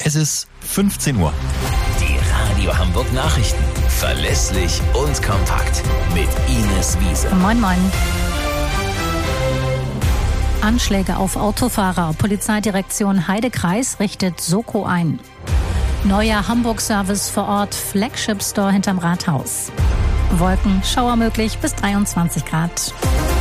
Es ist 15 Uhr. Die Radio Hamburg Nachrichten. Verlässlich und kompakt. Mit Ines Wiese. Moin, moin. Anschläge auf Autofahrer. Polizeidirektion Heidekreis richtet Soko ein. Neuer Hamburg-Service vor Ort. Flagship Store hinterm Rathaus. Wolken, Schauer möglich bis 23 Grad.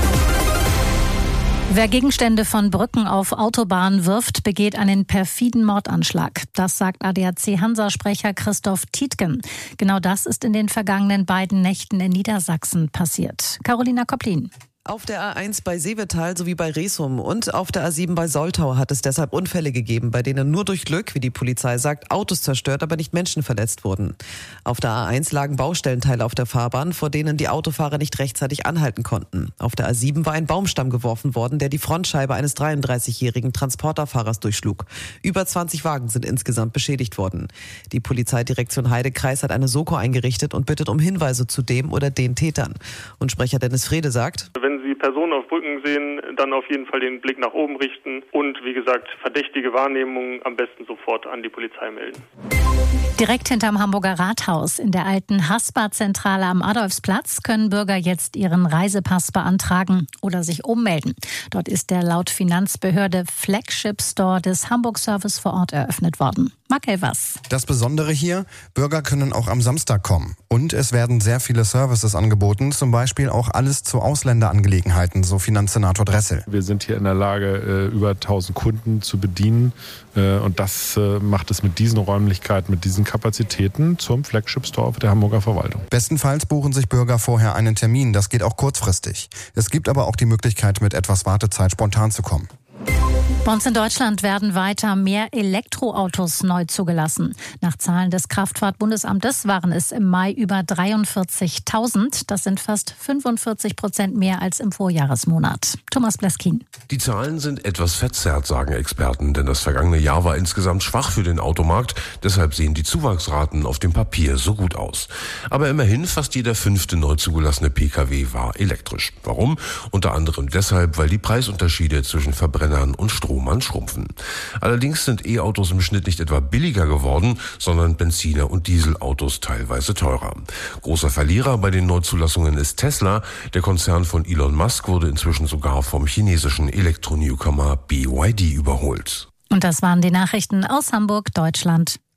Wer Gegenstände von Brücken auf Autobahnen wirft, begeht einen perfiden Mordanschlag. Das sagt ADAC-Hansa-Sprecher Christoph Tietgen. Genau das ist in den vergangenen beiden Nächten in Niedersachsen passiert. Carolina Kopplin. Auf der A1 bei Seevetal sowie bei Resum und auf der A7 bei Soltau hat es deshalb Unfälle gegeben, bei denen nur durch Glück, wie die Polizei sagt, Autos zerstört, aber nicht Menschen verletzt wurden. Auf der A1 lagen Baustellenteile auf der Fahrbahn, vor denen die Autofahrer nicht rechtzeitig anhalten konnten. Auf der A7 war ein Baumstamm geworfen worden, der die Frontscheibe eines 33-jährigen Transporterfahrers durchschlug. Über 20 Wagen sind insgesamt beschädigt worden. Die Polizeidirektion Heidekreis hat eine Soko eingerichtet und bittet um Hinweise zu dem oder den Tätern. Und Sprecher Dennis Frede sagt: Wenn Sie Personen auf Brücken sehen, dann auf jeden Fall den Blick nach oben richten und, wie gesagt, verdächtige Wahrnehmungen am besten sofort an die Polizei melden. Direkt hinterm Hamburger Rathaus in der alten Haspa-Zentrale am Adolfsplatz können Bürger jetzt ihren Reisepass beantragen oder sich ummelden. Dort ist der laut Finanzbehörde Flagship Store des Hamburg-Service vor Ort eröffnet worden. Marc Elvers. Das Besondere hier, Bürger können auch am Samstag kommen. Und es werden sehr viele Services angeboten, zum Beispiel auch alles zu Ausländerangelegenheiten, so Finanzsenator Dressel. Wir sind hier in der Lage, über 1000 Kunden zu bedienen. Und das macht es mit diesen Räumlichkeiten, mit diesen Kapazitäten zum Flagship Store der Hamburger Verwaltung. Bestenfalls buchen sich Bürger vorher einen Termin. Das geht auch kurzfristig. Es gibt aber auch die Möglichkeit, mit etwas Wartezeit spontan zu kommen. Bei uns in Deutschland werden weiter mehr Elektroautos neu zugelassen. Nach Zahlen des Kraftfahrtbundesamtes waren es im Mai über 43.000. Das sind fast 45% mehr als im Vorjahresmonat. Thomas Bleskin. Die Zahlen sind etwas verzerrt, sagen Experten, denn das vergangene Jahr war insgesamt schwach für den Automarkt. Deshalb sehen die Zuwachsraten auf dem Papier so gut aus. Aber immerhin fast jeder 5. neu zugelassene Pkw war elektrisch. Warum? Unter anderem deshalb, weil die Preisunterschiede zwischen Verbrennern und Strommern schrumpfen. Allerdings sind E-Autos im Schnitt nicht etwa billiger geworden, sondern Benziner- und Dieselautos teilweise teurer. Großer Verlierer bei den Neuzulassungen ist Tesla. Der Konzern von Elon Musk wurde inzwischen sogar vom chinesischen Elektronewcomer BYD überholt. Und das waren die Nachrichten aus Hamburg, Deutschland